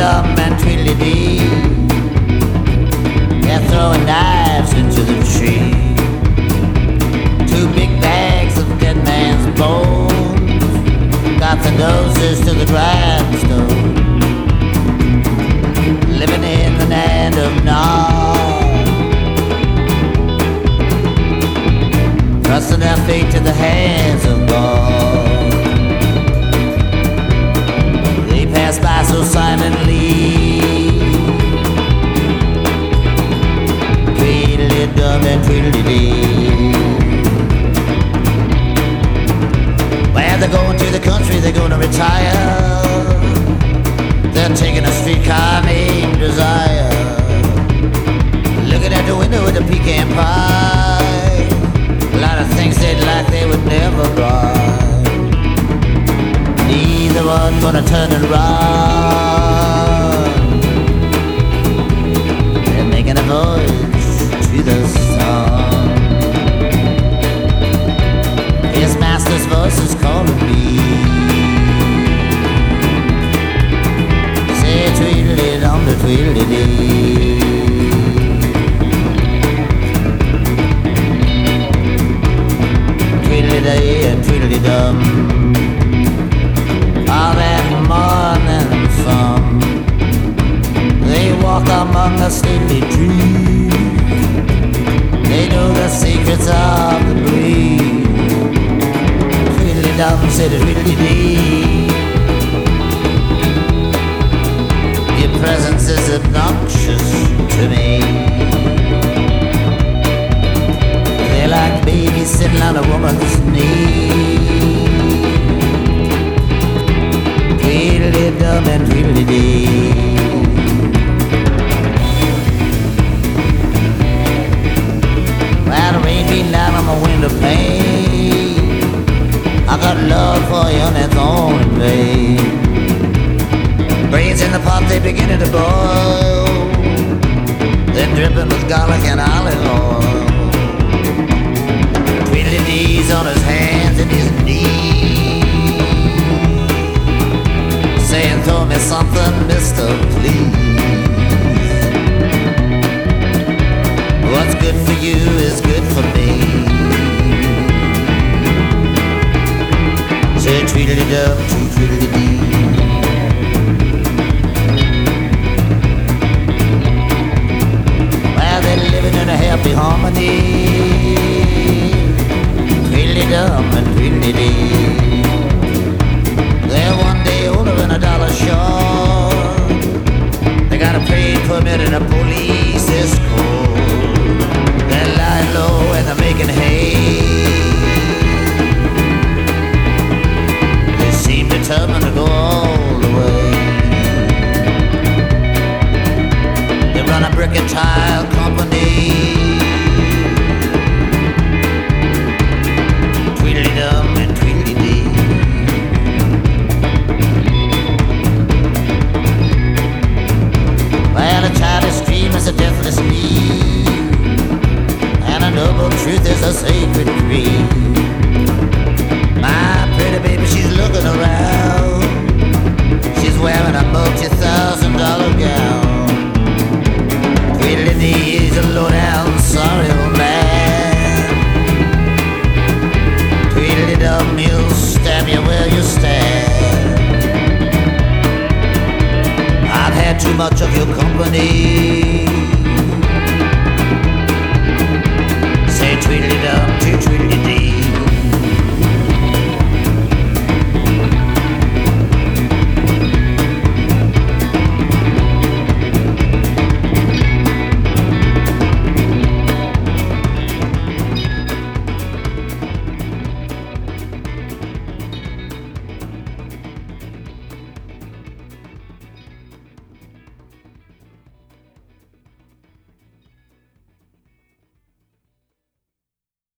Tweedledum and Tweedledee. They're throwing knives into the tree. 2 big bags of dead man's bones got the noses to the grindstone. Living in the land of Nod, trusting their fate to the hands of God. They pass by so silently, Tweedledum and Tweedledee. Well, they're going to the country, they're going to retire. They're taking a streetcar named Desire. Looking at the window with a pecan pie. A lot of things they'd like they would never buy. Neither one gonna turn and run. They're making a voyage to the sun. His master's voice is calling me. Say tweedledum to tweedledee. Tweedledee and tweedledum. All that morning sun, they walk among the stately trees. They know the secrets of the breeze. Tweedledum said tweedledee. Your presence is obnoxious to me. They're like babies sitting on a woman's knee. Tweedledum and tweedledee. Well, the rain beating down on my window pane. I got love for you and it's on in vain. Brains in the pot, they beginning to boil. They're dripping with garlic and olive oil. Tweedledee's on his hands and his knees, saying, throw me something, mister, please. What's good for you is good for me. Say tweedledum to tweedledee. Well, they're living in a happy harmony. Tweedledum and tweedledee. They're one day older than a dollar short. They got a paid permit and a police escort. They're lying low and they're making hay. They seem determined to go all the way. They run a brick and tile company. Tweedledum and tweedledee. Well, a childish dream is a deathless need, and a noble truth is a sacred creed. My pretty baby, she's looking around. She's wearing a multi-$1,000 gown. Tweedledee is a low-down, sorry old man. Tweedledum, he'll stab you where you stand. I've had too much of your company. Say tweedledum to tweedledee.